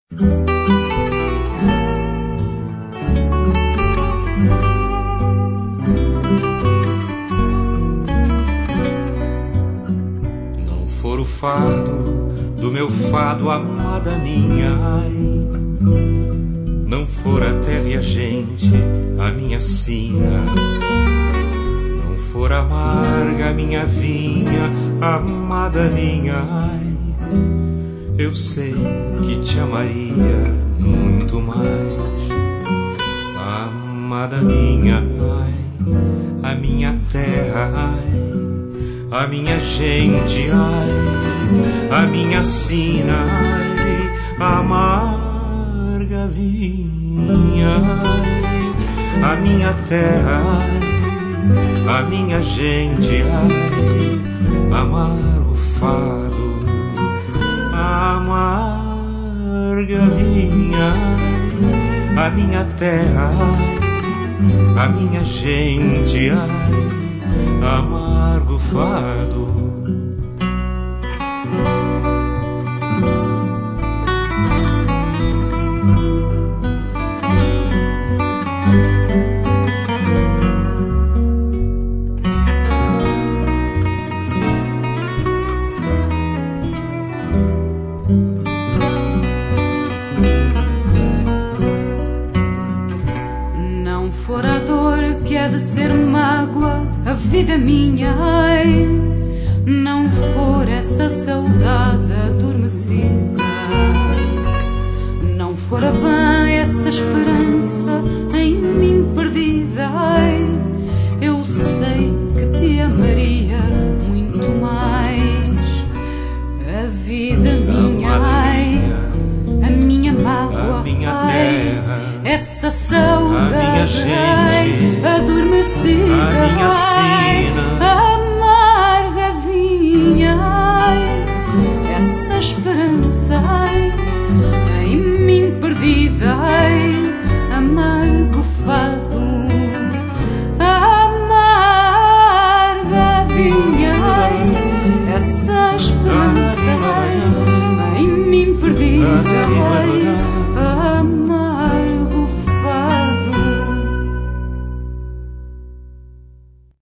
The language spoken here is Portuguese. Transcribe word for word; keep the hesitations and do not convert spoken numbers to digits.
Não for o fado do meu fado, amada minha, ai, não for a terra e a gente, a minha sina, não for amarga a minha vinha, amada minha, ai, eu sei que te amaria muito mais, amada minha, ai, a minha terra, ai, a minha gente, ai, a minha sina, ai, a amarga vinha, ai, a minha terra, ai, a minha gente, ai, amargo fado, a amarga vinha, ai, a minha terra, ai, a minha gente, ai, amargo fado. Não for a dor que há de ser mágoa, a vida minha, ai, não for essa saudade adormecida, não for a vã essa esperança em mim perdida, ai, eu sei que te amaria muito mais. A vida minha, ai, a minha mágoa, a minha ai, terra, essa saudade, a minha gente, ai, adormecida, a minha ai, sina,